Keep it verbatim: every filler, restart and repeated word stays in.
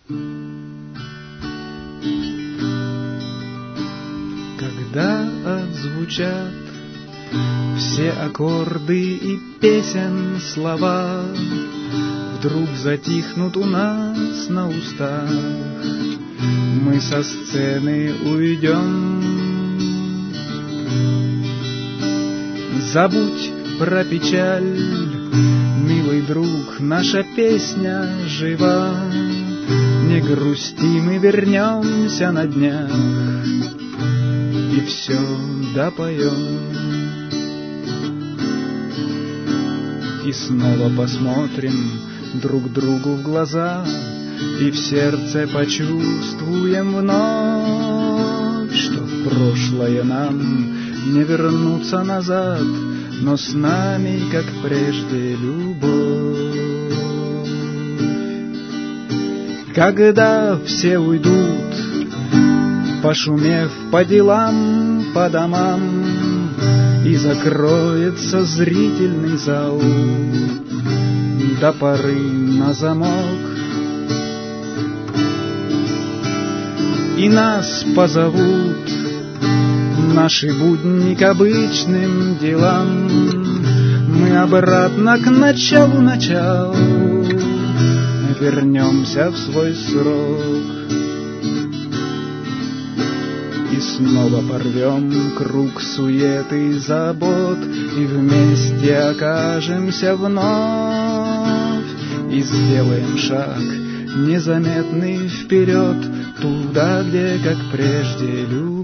Когда отзвучат все аккорды и песен слова, вдруг затихнут у нас на устах, мы со сцены уйдем. Забудь про печаль, милый друг, наша песня жива. Не грусти, мы вернемся на днях и все допоем. И снова посмотрим друг другу в глаза, и в сердце почувствуем вновь, что в прошлое нам не вернуться назад, но с нами, как прежде, любовь. Когда все уйдут, пошумев по делам, по домам, и закроется зрительный зал до поры на замок, и нас позовут наши будни к обычным делам, мы обратно к началу начал вернемся в свой срок. И снова порвем круг суеты и забот, и вместе окажемся вновь, и сделаем шаг незаметный вперед, туда, где, как прежде, любовь.